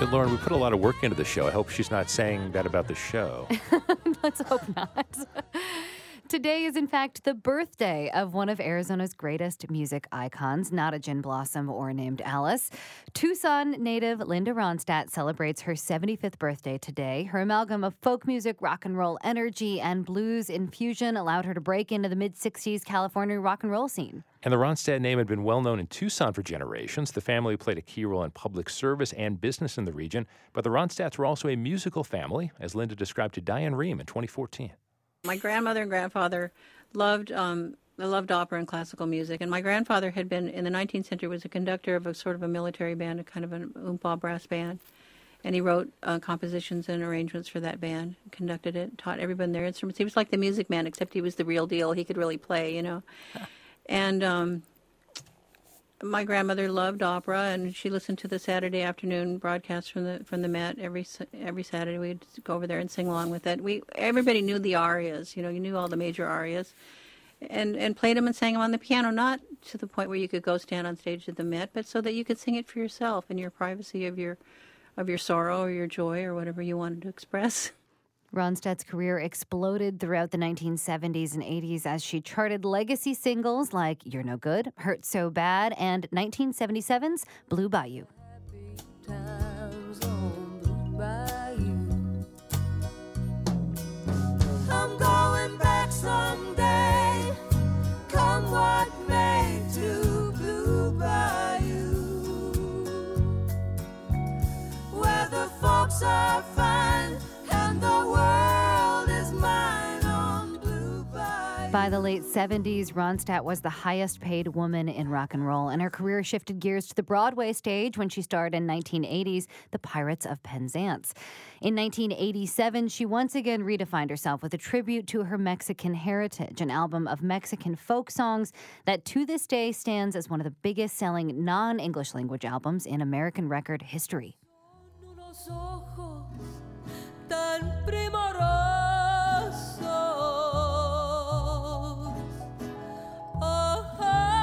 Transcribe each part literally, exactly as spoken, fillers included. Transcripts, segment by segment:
Good Lauren, we put a lot of work into the show. I hope she's not saying that about the show. Let's hope not. Today is, in fact, the birthday of one of Arizona's greatest music icons, not a gin blossom or named Alice. Tucson native Linda Ronstadt celebrates her seventy-fifth birthday today. Her amalgam of folk music, rock and roll energy, and blues infusion allowed her to break into the mid-sixties California rock and roll scene. And the Ronstadt name had been well known in Tucson for generations. The family played a key role in public service and business in the region. But the Ronstadts were also a musical family, as Linda described to Diane Rehm in twenty fourteen. My grandmother and grandfather loved um, loved opera and classical music, and my grandfather had been in the nineteenth century was a conductor of a sort of a military band, a kind of an oompa brass band, and he wrote uh, compositions and arrangements for that band, conducted it, taught everyone their instruments. He was like the Music Man, except he was the real deal. He could really play, you know. And um, my grandmother loved opera, and she listened to the Saturday afternoon broadcast from the from the Met every every Saturday. We'd go over there and sing along with it. We everybody knew the arias, you know, you knew all the major arias, and and played them and sang them on the piano. Not to the point where you could go stand on stage at the Met, but so that you could sing it for yourself in your privacy of your of your sorrow or your joy or whatever you wanted to express. Ronstadt's career exploded throughout the nineteen seventies and eighties as she charted legacy singles like You're No Good, Hurt So Bad, and nineteen seventy-seven's Blue Bayou. I'm going back someday, come what may, to Blue Bayou, where the folks are fine and the world is mine on Blue Bayou. By the late seventies, Ronstadt was the highest paid woman in rock and roll, and her career shifted gears to the Broadway stage when she starred in nineteen eighties The Pirates of Penzance. In nineteen eighty-seven, she once again redefined herself with a tribute to her Mexican heritage, an album of Mexican folk songs that to this day stands as one of the biggest selling non-English language albums in American record history. Tan primorosos, ojos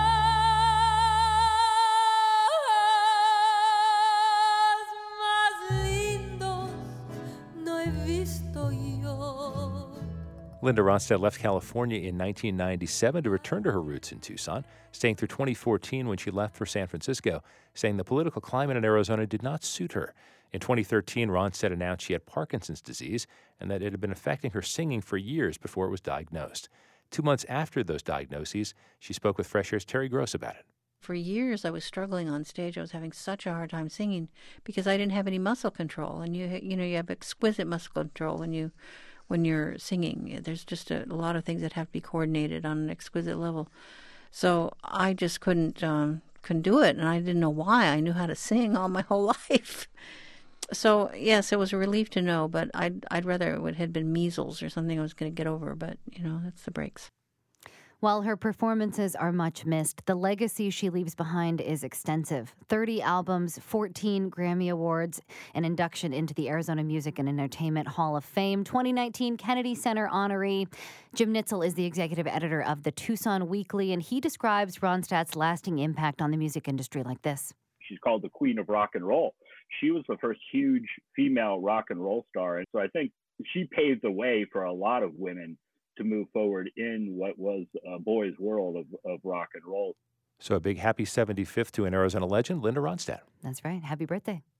más lindos no he visto yo. Linda Ronstadt left California in nineteen ninety-seven to return to her roots in Tucson, staying through twenty fourteen when she left for San Francisco, saying the political climate in Arizona did not suit her. In twenty thirteen, Ronstadt announced she had Parkinson's disease and that it had been affecting her singing for years before it was diagnosed. Two months after those diagnoses, she spoke with Fresh Air's Terry Gross about it. For years, I was struggling on stage. I was having such a hard time singing because I didn't have any muscle control, and you you know you have exquisite muscle control when you when you're singing. There's just a, a lot of things that have to be coordinated on an exquisite level. So I just couldn't um, couldn't do it, and I didn't know why. I knew how to sing all my whole life. So, yes, it was a relief to know, but I'd, I'd rather it had been measles or something I was going to get over, but, you know, that's the breaks. While her performances are much missed, the legacy she leaves behind is extensive. thirty albums, fourteen Grammy Awards, an induction into the Arizona Music and Entertainment Hall of Fame, twenty nineteen Kennedy Center honoree. Jim Nitzel is the executive editor of the Tucson Weekly, and he describes Ronstadt's lasting impact on the music industry like this. She's called the Queen of Rock and Roll. She was the first huge female rock and roll star. And so I think she paved the way for a lot of women to move forward in what was a boys' world of, of rock and roll. So a big happy seventy-fifth to an Arizona legend, Linda Ronstadt. That's right. Happy birthday.